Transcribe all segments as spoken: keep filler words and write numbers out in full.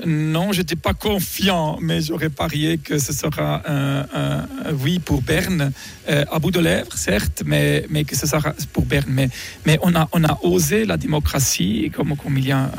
non, je n'étais pas confiant, mais j'aurais parié que ce sera un, un, un oui pour Berne, euh, à bout de lèvres, certes, mais, mais que ce sera pour Berne. Mais, mais on, a, on a osé la démocratie, comme, comme il y a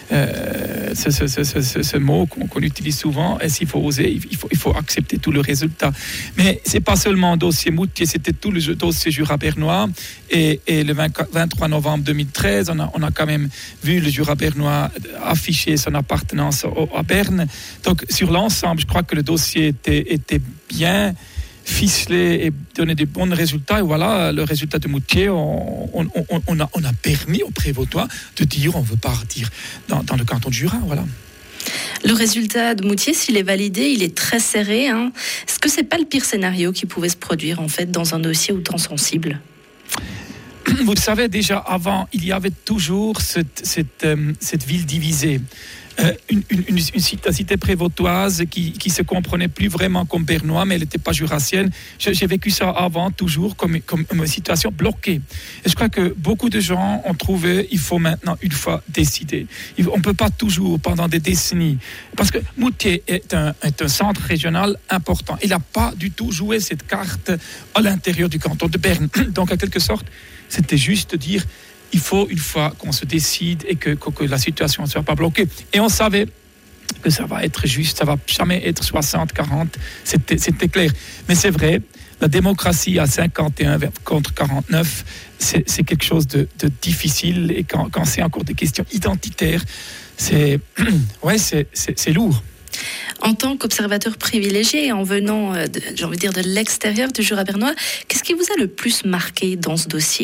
euh, ce, ce, ce, ce, ce mot qu'on, qu'on utilise souvent, et s'il faut oser, il faut, il faut accepter tout le résultat. Mais ce n'est pas seulement le dossier Moutier, c'était tout le dossier Jura bernois. Et, et le vingt-trois novembre deux mille treize, on a, on a quand même vu le Jura bernois afficher son appartenance au, à Berne. Donc, sur l'ensemble, je crois que le dossier était, était bien ficelé et donnait des bons résultats. Et voilà, le résultat de Moutier, on, on, on, on, a, on a permis aux Prévôtois de dire on ne veut pas partir dans, dans le canton de Jura. Voilà. Le résultat de Moutier, s'il est validé, il est très serré. Hein. Est-ce que ce n'est pas le pire scénario qui pouvait se produire en fait, dans un dossier autant sensible ? Vous le savez, déjà avant, il y avait toujours cette, cette, euh, cette ville divisée. Euh, une, une, une, une cité prévôtoise qui qui se comprenait plus vraiment comme bernois, mais elle n'était pas jurassienne. J'ai, j'ai vécu ça avant toujours comme comme une situation bloquée. Et je crois que beaucoup de gens ont trouvé il faut maintenant une fois décider. Il, on peut pas toujours pendant des décennies, parce que Moutier est un est un centre régional important. Il n'a pas du tout joué cette carte à l'intérieur du canton de Berne. Donc en quelque sorte, c'était juste de dire il faut une fois qu'on se décide et que, que, que la situation ne soit pas bloquée. Et on savait que ça va être juste, ça ne va jamais être soixante quarante, c'était, c'était clair. Mais c'est vrai, la démocratie à cinquante et un contre quarante-neuf, c'est, c'est quelque chose de, de difficile. Et quand, quand c'est encore des questions identitaires, c'est, ouais, c'est, c'est, c'est lourd. En tant qu'observateur privilégié, en venant, de, j'ai envie de dire, de l'extérieur du Jura bernois, qu'est-ce qui vous a le plus marqué dans ce dossier ?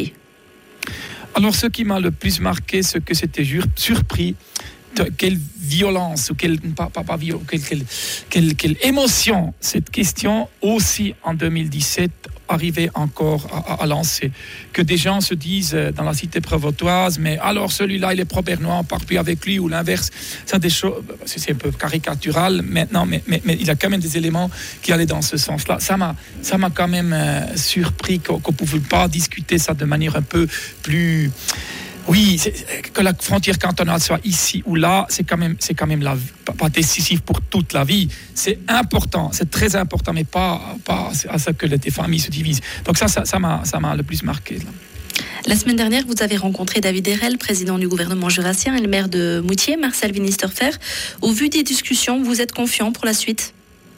Alors, ce qui m'a le plus marqué, c'est que c'était surpris de quelle violence ou quelle, pas, pas, pas violence, quelle, quelle, quelle, quelle émotion cette question aussi en deux mille dix-sept arrivait encore à, à, à lancer. Que des gens se disent dans la cité prévôtoise, mais alors celui-là il est pro-bernois, on ne part plus avec lui, ou l'inverse. Ça, des choses, c'est un peu caricatural maintenant, mais, mais, mais il y a quand même des éléments qui allaient dans ce sens-là. Ça m'a, ça m'a quand même euh, surpris qu'on ne pouvait pas discuter ça de manière un peu plus... Oui, que la frontière cantonale soit ici ou là, c'est quand même, c'est quand même la, pas, pas décisif pour toute la vie. C'est important, c'est très important, mais pas, pas à ce que les familles se divisent. Donc ça, ça, ça m'a, ça m'a le plus marqué. Là. La semaine dernière, vous avez rencontré David Herel, président du gouvernement jurassien, et le maire de Moutier, Marcel Winisterfer. Au vu des discussions, vous êtes confiant pour la suite ?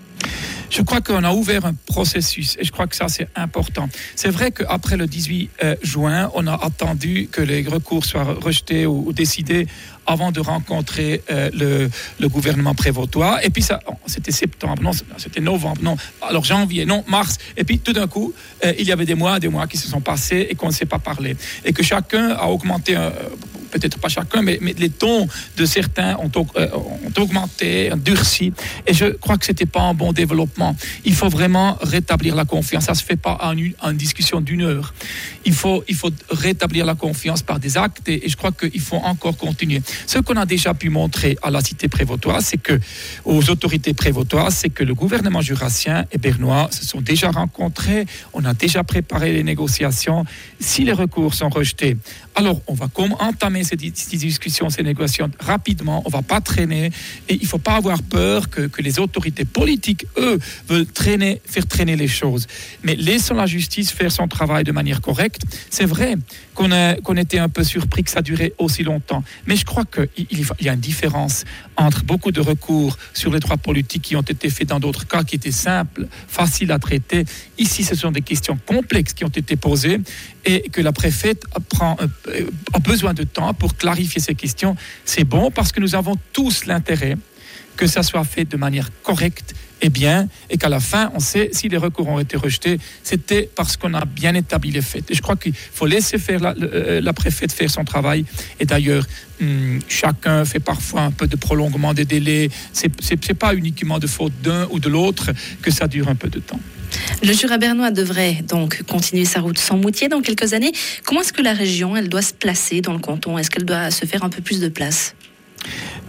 Je crois qu'on a ouvert un processus et je crois que ça, c'est important. C'est vrai qu'après le dix-huit juin, on a attendu que les recours soient rejetés ou, ou décidés avant de rencontrer euh, le, le gouvernement prévôtois. Et puis, ça, oh, c'était septembre, non, c'était novembre, non, alors janvier, non, mars. Et puis, tout d'un coup, euh, il y avait des mois, des mois qui se sont passés et qu'on ne s'est pas parlé. Et que chacun a augmenté, euh, peut-être pas chacun, mais, mais les tons de certains ont, euh, ont augmenté, ont durci. Et je crois que c'était pas un bon développement. Il faut vraiment rétablir la confiance. Ça se fait pas en une, en une discussion d'une heure. Il faut, il faut rétablir la confiance par des actes et, et je crois qu'il faut encore continuer. Ce qu'on a déjà pu montrer à la cité prévôtoise, c'est que, aux autorités prévôtoises, c'est que le gouvernement jurassien et bernois se sont déjà rencontrés, on a déjà préparé les négociations. Si les recours sont rejetés, alors on va comme entamer ces, ces discussions, ces négociations rapidement, on ne va pas traîner et il ne faut pas avoir peur que, que les autorités politiques, eux, veulent traîner, faire traîner les choses. Mais laissons la justice faire son travail de manière correcte. C'est vrai qu'on, a, qu'on était un peu surpris que ça durait aussi longtemps, mais je crois qu'il y a une différence entre beaucoup de recours sur les droits politiques qui ont été faits dans d'autres cas qui étaient simples, faciles à traiter. Ici, ce sont des questions complexes qui ont été posées et que la préfète prend, a besoin de temps pour clarifier ces questions. C'est bon parce que nous avons tous l'intérêt que ça soit fait de manière correcte et bien, et qu'à la fin, on sait si les recours ont été rejetés, c'était parce qu'on a bien établi les faits. Et je crois qu'il faut laisser faire la, la préfète faire son travail. Et d'ailleurs, hum, chacun fait parfois un peu de prolongement des délais. C'est, c'est, c'est pas uniquement de faute d'un ou de l'autre que ça dure un peu de temps. Le Jura bernois devrait donc continuer sa route sans Moutier dans quelques années. Comment est-ce que la région, elle doit se placer dans le canton ? Est-ce qu'elle doit se faire un peu plus de place ?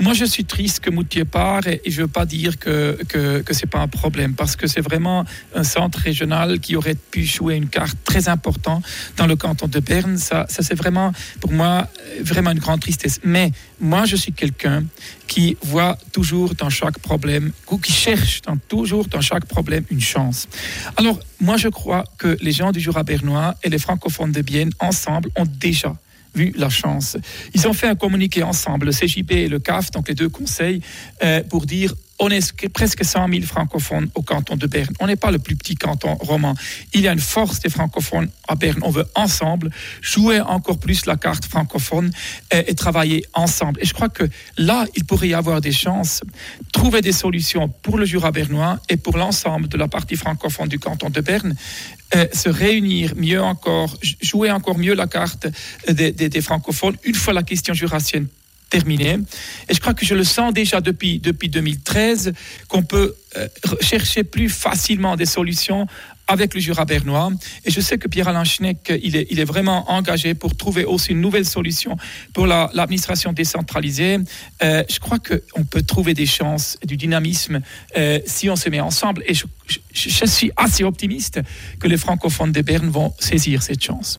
moi, je suis triste que Moutier part et, et je ne veux pas dire que, que, que ce n'est pas un problème parce que c'est vraiment un centre régional qui aurait pu jouer une carte très importante dans le canton de Berne. Ça, ça c'est vraiment, pour moi, vraiment une grande tristesse. Mais moi, je suis quelqu'un qui voit toujours dans chaque problème, ou qui cherche dans, toujours dans chaque problème une chance. Alors, moi, je crois que les gens du Jura bernois et les francophones de Bienne, ensemble, ont déjà vu la chance. Ils ont fait un communiqué ensemble, le C J B et le C A F, donc les deux conseils, euh, pour dire on est presque cent mille francophones au canton de Berne. On n'est pas le plus petit canton roman. Il y a une force des francophones à Berne. On veut ensemble jouer encore plus la carte francophone et, et travailler ensemble. Et je crois que là, il pourrait y avoir des chances, trouver des solutions pour le Jura bernois et pour l'ensemble de la partie francophone du canton de Berne. Euh, se réunir mieux encore, jouer encore mieux la carte des, des, des francophones une fois la question jurassienne terminée. Et je crois que je le sens déjà depuis, depuis deux mille treize qu'on peut euh, chercher plus facilement des solutions avec le Jura bernois. Et je sais que Pierre-Alain Schneck, il est, il est vraiment engagé pour trouver aussi une nouvelle solution pour la, l'administration décentralisée. Euh, je crois qu'on peut trouver des chances, du dynamisme euh, si on se met ensemble. Et je, je, je suis assez optimiste que les francophones de Berne vont saisir cette chance.